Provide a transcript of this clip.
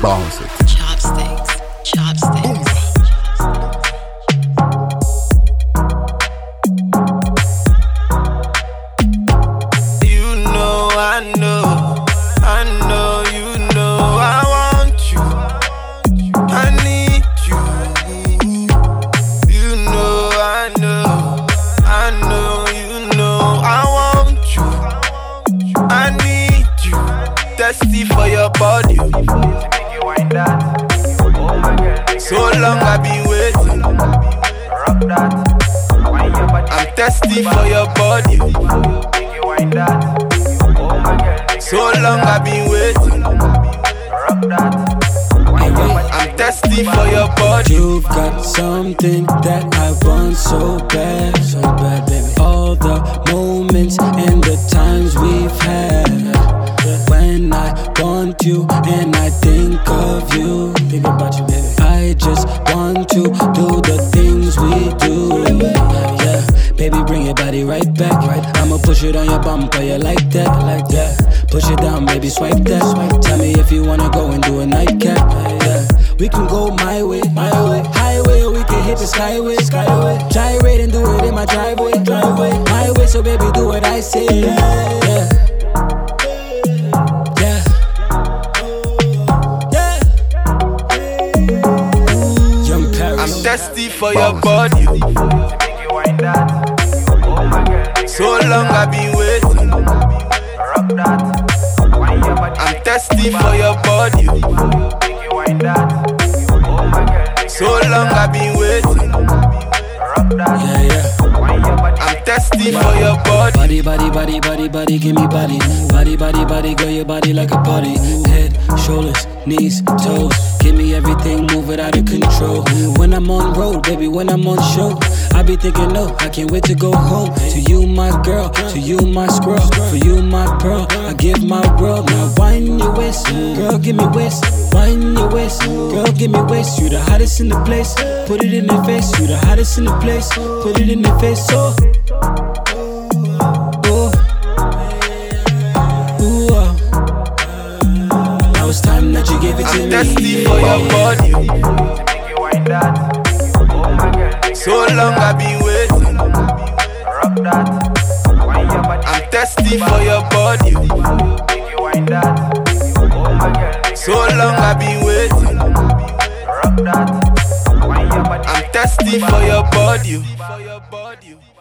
Bounce it. Chopsticks. You know, I know, you know, I want you, I need you. You know, I know, you know, I want you, I need you. Thirsty for your body. Make you wind that. Oh my girl. So long I've been waiting. Rock that. Wind your body. I'm thirsty for your body. Make you wind that. Oh my girl. So long I've been waiting. Rock that. Wind your body. I'm thirsty for your body. You've got something that I want so bad, baby. All the moments and the times we've had. When I want you and I think of you, think about you, baby. I just want to do the things we do. Yeah, baby, bring your body right back. I'ma push it on your bumper, you like that? Yeah, push it down, baby, swipe that. Tell me if you wanna go and do a nightcap. Yeah, we can go my way, highway, or we can hit the skyway. Gyrate and do it in my driveway. My way, so baby, do what I say. Yeah. I'm thirsty for your body. Make you wind that. Oh my girl. So long I've been waiting. Rock that. Wind your body. I'm thirsty for your body. Make you wind that. Oh my girl. So long I've been waiting. Rock that. Yeah. Wind your body. I'm thirsty for your body. Body, give me body. Body, girl, your body like a party. Head, shoulders, knees, toes. Give me everything, move it out of control. When I'm on road, baby, when I'm on show, I be thinking, no, I can't wait to go home. To you, my girl, to you, my squirrel. For you, my pearl, I give my world. Now wind your waist, girl, give me waist. Wind your waist, girl, give me waist. You the hottest in the place, put it in their face. You the hottest in the place, put it in their face. So it's time that you give it to I'm me. thirsty for your body. Make you wind that. Oh my girl. So long I've been waiting. Rock that. Wind your body. I'm thirsty for your body. Make you wind that. Oh my girl. So long I've been waiting. Rock that. Wind your body. I'm thirsty for your body.